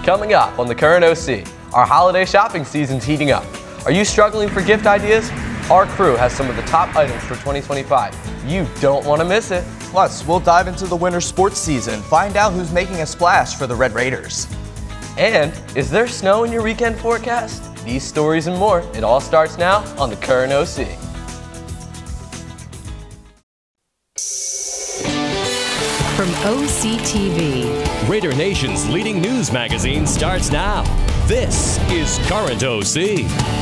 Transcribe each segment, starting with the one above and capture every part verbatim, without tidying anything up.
Coming up on the Current O C, our holiday shopping season's heating up. Are you struggling for gift ideas? Our crew has some of the top items for twenty twenty-five. You don't want to miss it. Plus, we'll dive into the winter sports season, find out who's making a splash for the Red Raiders. And is there snow in your weekend forecast? These stories and more, it all starts now on the Current O C. From O C T V, Raider Nation's leading news magazine starts now. This is Current O C.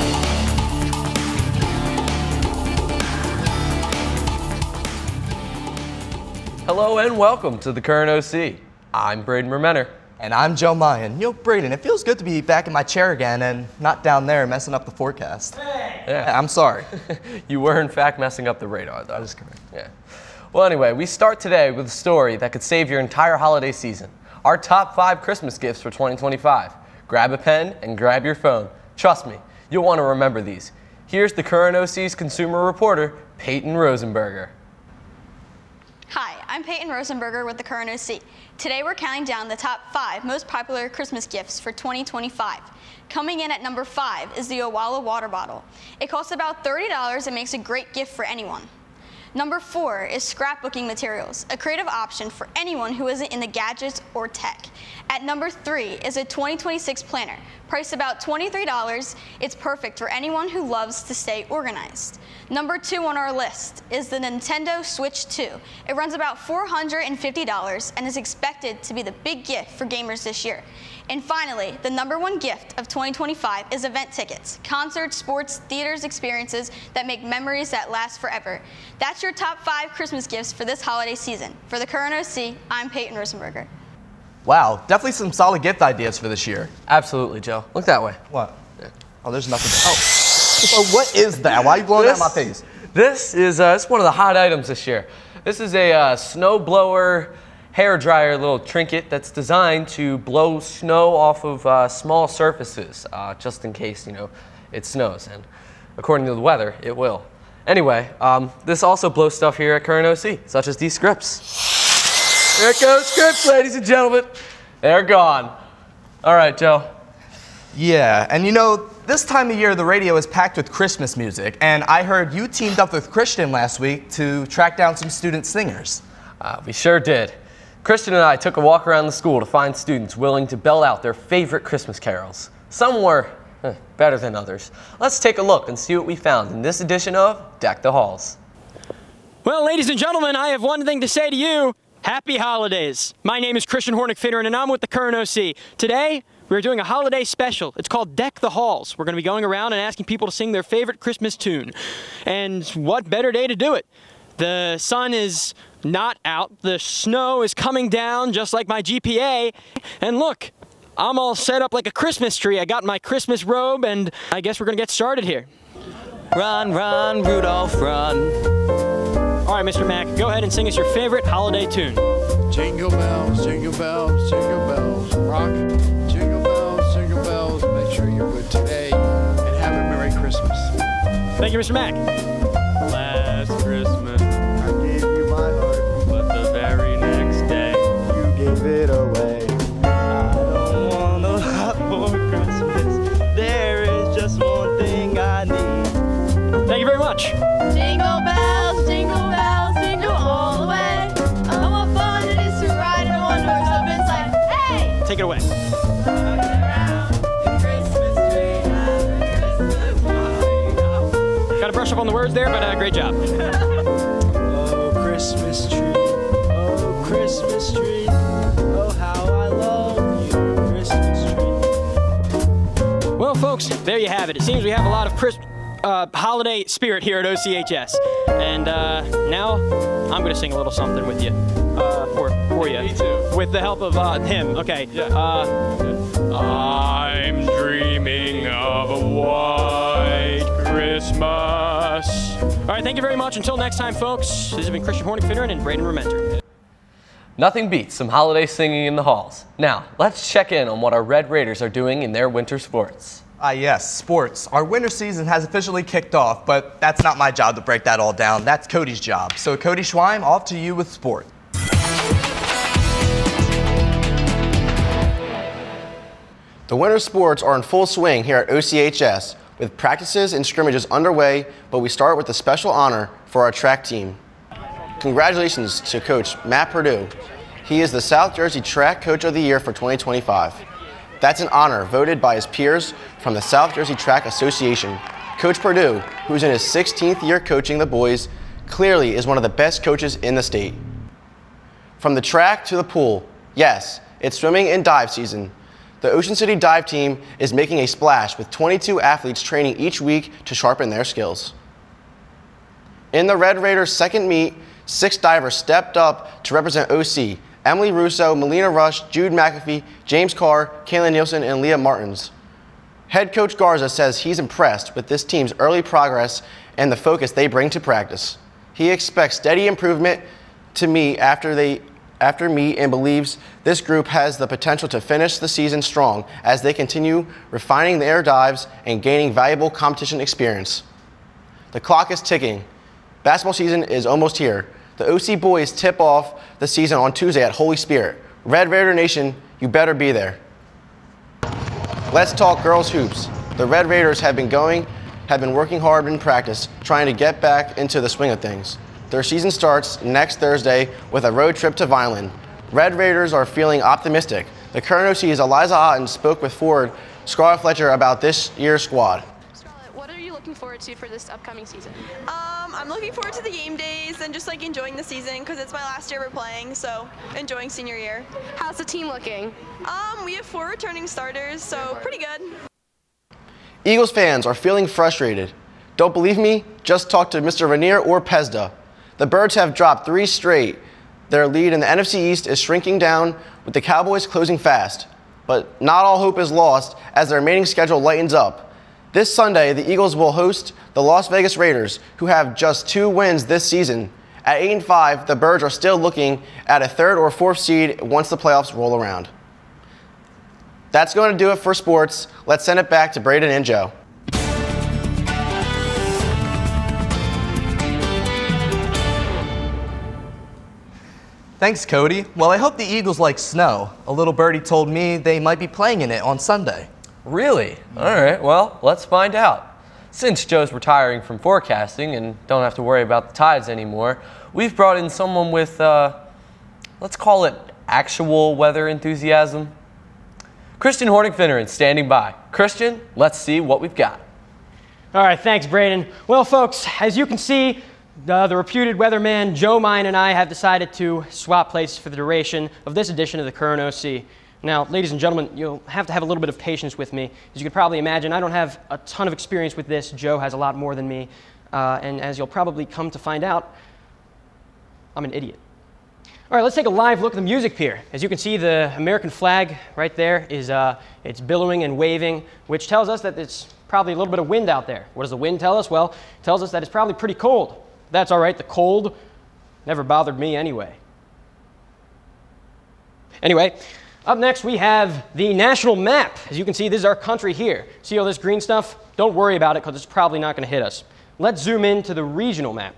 Hello and welcome to the Current O C. I'm Braden Rementer. And I'm Joe Mayan. Yo, Braden, it feels good to be back in my chair again and not down there messing up the forecast. Hey! Yeah. I'm sorry. You were in fact messing up the radar. That is correct. Yeah. Well, anyway, we start today with a story that could save your entire holiday season. Our top five Christmas gifts for twenty twenty-five. Grab a pen and grab your phone. Trust me, you'll want to remember these. Here's the Current O C's consumer reporter, Peyton Rosenberger. Hi, I'm Peyton Rosenberger with the Current O C. Today we're counting down the top five most popular Christmas gifts for twenty twenty-five. Coming in at number five is the Owala water bottle. It costs about thirty dollars and makes a great gift for anyone. Number four is scrapbooking materials, a creative option for anyone who isn't into gadgets or tech. At number three is a twenty twenty-six planner. Priced about twenty-three dollars, it's perfect for anyone who loves to stay organized. Number two on our list is the Nintendo Switch two. It runs about four hundred fifty dollars and is expected to be the big gift for gamers this year. And finally, the number one gift of twenty twenty-five is event tickets, concerts, sports, theaters, experiences that make memories that last forever. That's your top five Christmas gifts for this holiday season. For the Current O C, I'm Peyton Rosenberger. Wow, definitely some solid gift ideas for this year. Absolutely, Joe. Look that way. What? Yeah. Oh, there's nothing. Oh. So what is that? Why are you blowing this, out my face? This is uh, it's one of the hot items this year. This is a uh, snow blower hair dryer little trinket that's designed to blow snow off of uh, small surfaces, uh, just in case, you know, it snows. And according to the weather, it will. Anyway, um, this also blows stuff here at Current O C, such as these scripts. There it goes, scripts, ladies and gentlemen. They're gone. All right, Joe. Yeah, and you know, this time of year the radio is packed with Christmas music, and I heard you teamed up with Christian last week to track down some student singers. Uh, we sure did. Christian and I took a walk around the school to find students willing to belt out their favorite Christmas carols. Some were eh, better than others. Let's take a look and see what we found in this edition of Deck the Halls. Well, ladies and gentlemen, I have one thing to say to you. Happy holidays. My name is Christian Hornick-Finneran, and I'm with the Current O C. Today, we're doing a holiday special. It's called Deck the Halls. We're going to be going around and asking people to sing their favorite Christmas tune. And what better day to do it? The sun is not out. The snow is coming down just like my G P A. And look, I'm all set up like a Christmas tree. I got my Christmas robe, and I guess we're going to get started here. Run, run, Rudolph, run. All right, Mister Mack, go ahead and sing us your favorite holiday tune. Jingle bells, jingle bells, jingle bells, rock. Jingle bells, jingle bells, make sure you're good today, and have a Merry Christmas. Thank you, Mister Mack. Last Christmas, I gave you my heart, but the very next day, you gave it away. I don't want a lot for Christmas. There is just one thing I need. Thank you very much. Jingle bells, jingle bells, jingle all the way. Oh, what fun it is to ride in a one-horse open sleigh. Hey! Take it away. Got to brush up on the words there, but uh, great job. Oh, Christmas tree, oh, Christmas tree, oh, how I love you, Christmas tree. Well, folks, there you have it. It seems we have a lot of Christmas. Uh, holiday spirit here at O C H S, and uh, now I'm going to sing a little something with you, uh, for for you, Me too. with the help of uh, him. Okay. Yeah. Uh, I'm dreaming of a white Christmas. All right, thank you very much. Until next time, folks. This has been Christian Hornick-Finneran and Braden Rementer. Nothing beats some holiday singing in the halls. Now, let's check in on what our Red Raiders are doing in their winter sports. Ah yes, sports. Our winter season has officially kicked off, but that's not my job to break that all down. That's Cody's job. So Cody Schweim, off to you with sport. The winter sports are in full swing here at O C H S, with practices and scrimmages underway, but we start with a special honor for our track team. Congratulations to Coach Matt Purdue. He is the South Jersey Track Coach of the Year for twenty twenty-five. That's an honor voted by his peers from the South Jersey Track Association. Coach Purdue, who's in his sixteenth year coaching the boys, clearly is one of the best coaches in the state. From the track to the pool, yes, it's swimming and dive season. The Ocean City Dive Team is making a splash with twenty-two athletes training each week to sharpen their skills. In the Red Raiders' second meet, six divers stepped up to represent O C. Emily Russo, Melina Rush, Jude McAfee, James Carr, Kayla Nielsen, and Leah Martins. Head coach Garza says he's impressed with this team's early progress and the focus they bring to practice. He expects steady improvement to meet after they after meet and believes this group has the potential to finish the season strong as they continue refining their dives and gaining valuable competition experience. The clock is ticking. Basketball season is almost here. The O C boys tip off the season on Tuesday at Holy Spirit. Red Raider Nation, you better be there. Let's talk girls hoops. The Red Raiders have been going, have been working hard in practice, trying to get back into the swing of things. Their season starts next Thursday with a road trip to Vineland. Red Raiders are feeling optimistic. The current O C's Eliza Otten spoke with forward Scarlett Fletcher about this year's squad. Scarlett, what are you looking forward to for this upcoming season? Um, I'm looking forward to the game days and just like enjoying the season because it's my last year we're playing, so enjoying senior year. How's the team looking? Um, we have four returning starters, so pretty good. Eagles fans are feeling frustrated. Don't believe me? Just talk to Mister Rainier or Pesda. The Birds have dropped three straight. Their lead in the N F C East is shrinking down, with the Cowboys closing fast. But not all hope is lost as the remaining schedule lightens up. This Sunday, the Eagles will host the Las Vegas Raiders, who have just two wins this season. At eight and five, the Birds are still looking at a third or fourth seed once the playoffs roll around. That's going to do it for sports. Let's send it back to Braden and Joe. Thanks, Cody. Well, I hope the Eagles like snow. A little birdie told me they might be playing in it on Sunday. Really? All right, well, let's find out. Since Joe's retiring from forecasting and don't have to worry about the tides anymore, we've brought in someone with, uh, let's call it actual weather enthusiasm. Christian Hornick-Finneran standing by. Christian, let's see what we've got. All right, thanks, Braden. Well, folks, as you can see, Uh, the reputed weatherman Joe Mine and I have decided to swap places for the duration of this edition of the Current O C. Now, ladies and gentlemen, you'll have to have a little bit of patience with me. As you can probably imagine, I don't have a ton of experience with this. Joe has a lot more than me. Uh, and as you'll probably come to find out, I'm an idiot. All right, let's take a live look at the music pier. As you can see, the American flag right there is uh, it's billowing and waving, which tells us that it's probably a little bit of wind out there. What does the wind tell us? Well, it tells us that it's probably pretty cold. That's all right, the cold never bothered me anyway. Anyway, up next we have the national map. As you can see, this is our country here. See all this green stuff? Don't worry about it because it's probably not going to hit us. Let's zoom in to the regional map.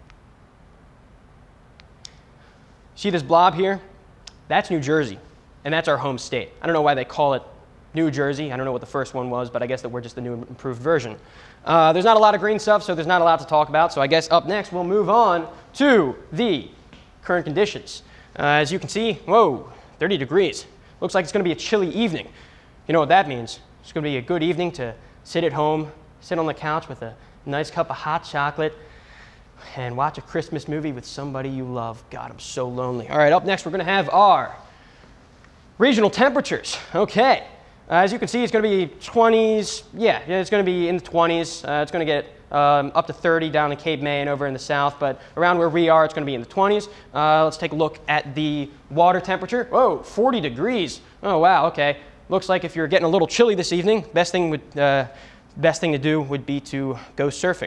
See this blob here? That's New Jersey, and that's our home state. I don't know why they call it New Jersey. I don't know what the first one was, but I guess that we're just the new improved version. Uh, there's not a lot of green stuff, so there's not a lot to talk about. So I guess up next we'll move on to the current conditions. Uh, as you can see, whoa, thirty degrees. Looks like it's going to be a chilly evening. You know what that means? It's going to be a good evening to sit at home, sit on the couch with a nice cup of hot chocolate, and watch a Christmas movie with somebody you love. God, I'm so lonely. All right, up next we're going to have our regional temperatures. Okay. Uh, as you can see, it's going to be twenties. Yeah, it's going to be in the twenties. Uh, it's going to get um, up to thirty down in Cape May and over in the south, but around where we are, it's going to be in the twenties. Uh, let's take a look at the water temperature. Whoa, forty degrees. Oh, wow, okay. Looks like if you're getting a little chilly this evening, best thing, would, uh, best thing to do would be to go surfing.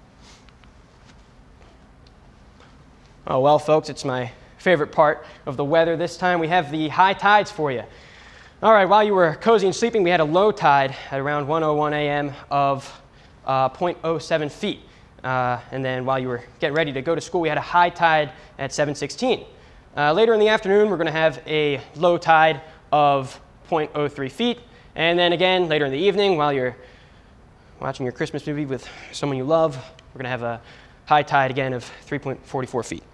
Oh, well, folks, it's my favorite part of the weather. This time we have the high tides for you. All right, while you were cozy and sleeping, we had a low tide at around one oh one a m of uh, zero point zero seven feet. Uh, and then while you were getting ready to go to school, we had a high tide at seven sixteen. Uh, later in the afternoon, we're going to have a low tide of zero point zero three feet. And then again, later in the evening, while you're watching your Christmas movie with someone you love, we're going to have a high tide again of three point four four feet.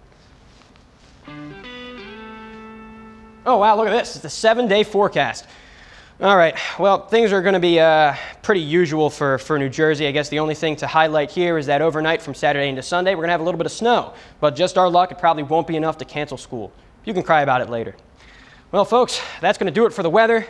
Oh, wow, look at this. It's a seven-day forecast. All right, well, things are going to be uh, pretty usual for, for New Jersey. I guess the only thing to highlight here is that overnight from Saturday into Sunday, we're going to have a little bit of snow. But just our luck, it probably won't be enough to cancel school. You can cry about it later. Well, folks, that's going to do it for the weather.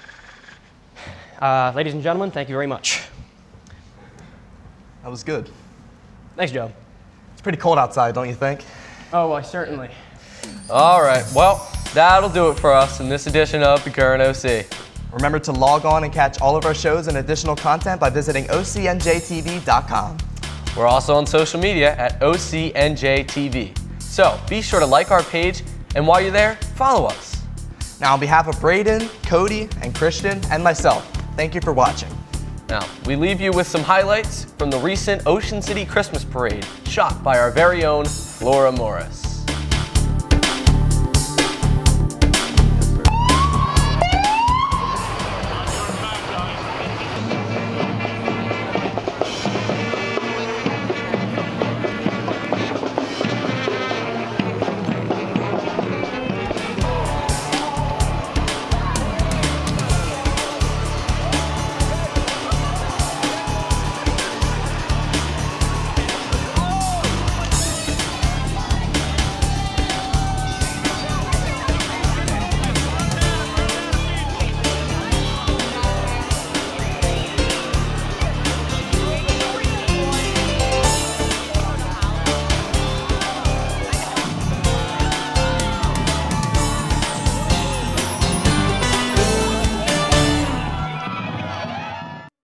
Uh, ladies and gentlemen, thank you very much. That was good. Thanks, Joe. It's pretty cold outside, don't you think? Oh, well, certainly. All right, well, that'll do it for us in this edition of the Current O C. Remember to log on and catch all of our shows and additional content by visiting O C N J T V dot com. We're also on social media at O C N J T V. So be sure to like our page, and while you're there, follow us. Now, on behalf of Braden, Cody, and Christian, and myself, thank you for watching. Now, we leave you with some highlights from the recent Ocean City Christmas Parade, shot by our very own Laura Morris.